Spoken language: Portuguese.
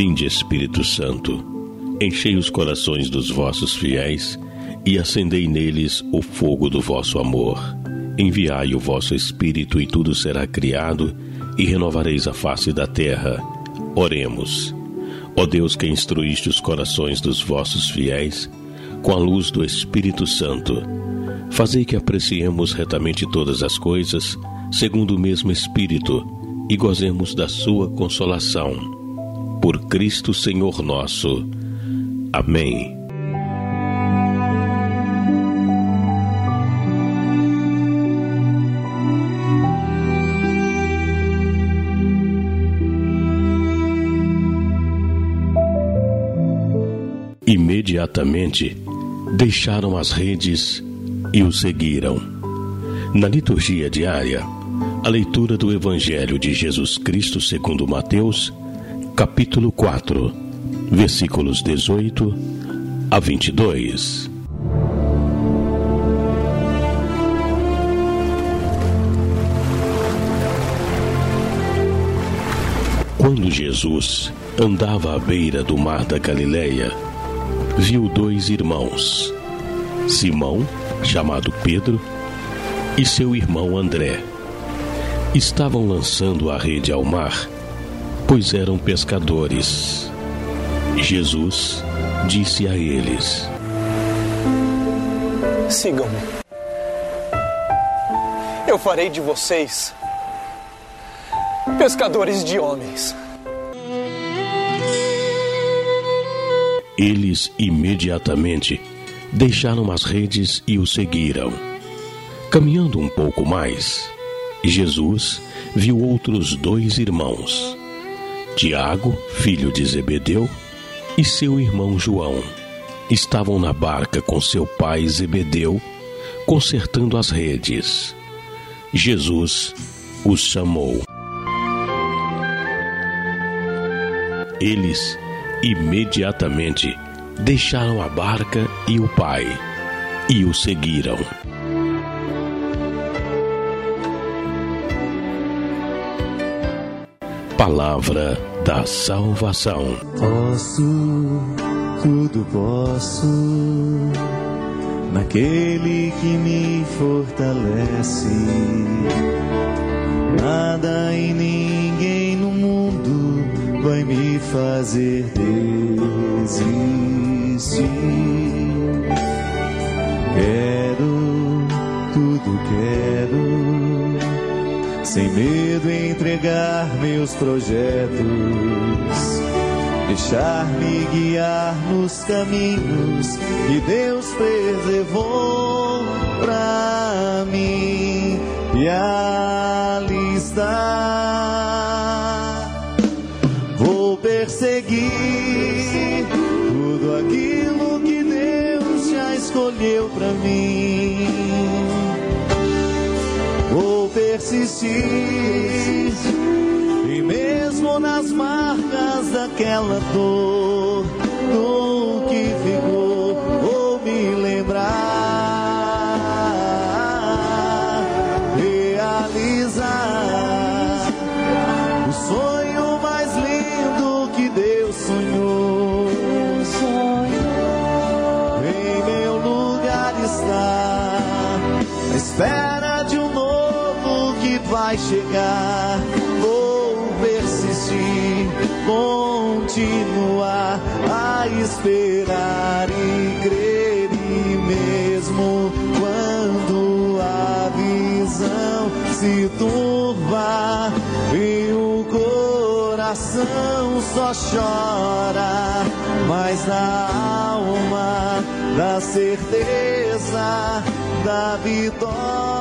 Vinde, Espírito Santo, enchei os corações dos vossos fiéis e acendei neles o fogo do vosso amor. Enviai o vosso Espírito e tudo será criado e renovareis a face da terra. Oremos. Ó Deus, que instruíste os corações dos vossos fiéis com a luz do Espírito Santo, fazei que apreciemos retamente todas as coisas segundo o mesmo Espírito e gozemos da sua consolação. Por Cristo Senhor nosso. Amém. Imediatamente deixaram as redes e o seguiram. Na liturgia diária, a leitura do Evangelho de Jesus Cristo segundo Mateus, capítulo 4, versículos 18 a 22. Quando Jesus andava à beira do mar da Galileia, viu 2 irmãos, Simão, chamado Pedro, e seu irmão André. Estavam lançando a rede ao mar, pois eram pescadores. Jesus disse a eles: Sigam-me. Eu farei de vocês pescadores de homens. Eles imediatamente deixaram as redes e o seguiram. Caminhando um pouco mais, Jesus viu outros 2 irmãos, Tiago, filho de Zebedeu, e seu irmão João. Estavam na barca com seu pai Zebedeu, consertando as redes. Jesus os chamou. Eles imediatamente deixaram a barca e o pai, e o seguiram. Palavra da salvação. Tudo posso, naquele que me fortalece. Nada e ninguém no mundo vai me fazer desistir. Quero, sem medo entregar meus projetos, deixar-me guiar nos caminhos que Deus preservou pra mim. E ali está, vou perseguir tudo aquilo que Deus já escolheu pra mim. Vou persistir, e mesmo nas marcas daquela dor, do que ficou, vou me lembrar, realizar o sonho mais lindo que Deus sonhou. Em meu lugar está, à espera de um novo que vai chegar. Vou persistir, continuar a esperar e crer, e mesmo quando a visão se turva e o coração só chora, mas na alma dá certeza da vitória.